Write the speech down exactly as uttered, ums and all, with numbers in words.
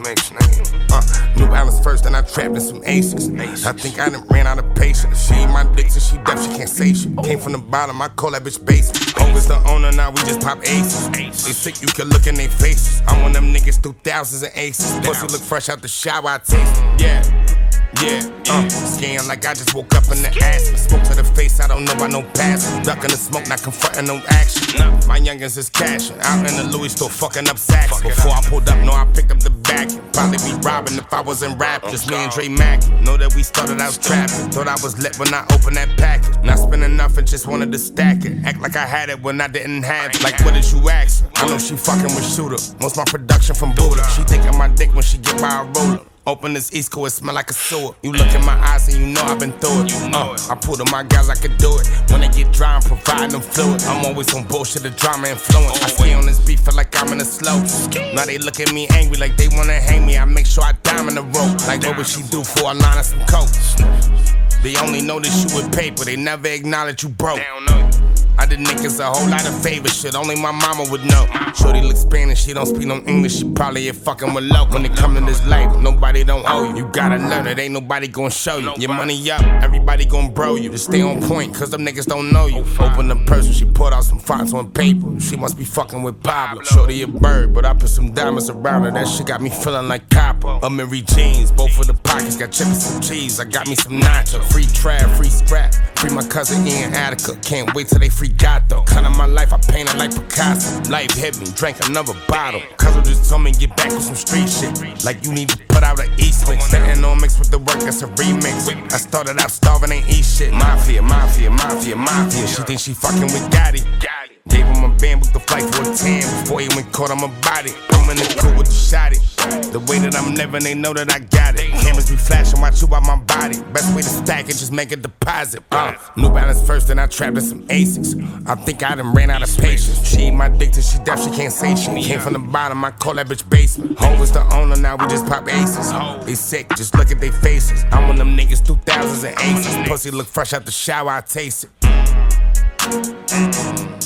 makes nigga. Uh, New Balance first, then I trapped in some aces. I think I done ran out of patience. She ain't my dick till she deaf, she can't say shit. Came from the bottom, I call that bitch basic. Always the owner, now we just pop aces. They sick, you can look in their faces. I'm one of them niggas through thousands of aces. Pussy look fresh out the shower, I taste it. Yeah. Yeah, uh, scaring like I just woke up in the ass. Smoke to the face, I don't know about no past. Ducking the smoke, not confronting no action. My youngins is cashing, out in the Louis store fucking up sacks. Before I pulled up, no, I picked up the back. Probably be robbing if I wasn't rapping. Just me and Dre Mack. Know that we started out trapping. Thought I was lit when I opened that package. Not spending enough and just wanted to stack it. Act like I had it when I didn't have it. Like, what did you ask? I know she fucking with Shooter. Most my production from Buddha. She taking my dick when she get by a roller. Open this East Coast, it smell like a sewer. You look in my eyes and you know I've been through it. You know uh, I pulled on my guys, I could do it. When they get dry, I'm providing them fluid. I'm always on bullshit, the drama influence. I stay on this beat, feel like I'm in a slow. Now they look at me angry like they wanna hang me. I make sure I dime in the rope. Like what would she do for a line of some coke? They only notice you with paper, they never acknowledge you broke. I did niggas a whole lot of favor shit, only my mama would know. Shorty look Spanish, she don't speak no English, she probably a fucking with low. When it come to this life, nobody don't owe you. You gotta learn it, ain't nobody gon' show you. Your money up, everybody gon' bro you. Just stay on point, cause them niggas don't know you. Open the purse when she pulled out some fonts on paper. She must be fucking with Pablo. Shorty a bird, but I put some diamonds around her. That shit got me feeling like copper. A Mary jeans, both of the pockets got chips and some cheese. I got me some nacho, free trap, free scrap. Free my cousin Ian Attica, can't wait till they free Gato. Cut of my life, I painted like Picasso. Life hit me, drank another bottle. Cousin just told me get back with some street shit. Like you need to put out an East mix. Sitting on mix with the work, that's a remix. I started out starving, ain't eat shit. Mafia, mafia, mafia, mafia. She think she fucking with Gotti. Gave him a band, booked the flight for a ten. Before he went caught on my body. I'm in the cool with the shotty. The way that I'm living, they know that I got it. Cameras be flashing, watch you by my body. Best way to stack it, just make a deposit. Uh, New Balance first, then I trapped in some Asics. I think I done ran out of patience. She ain't my dick till she deaf, she can't say shit. Came from the bottom, I call that bitch basement. Ho was the owner, now we just pop aces. They sick, just look at they faces. I'm one of them niggas through thousands of aces. Pussy look fresh out the shower, I taste it.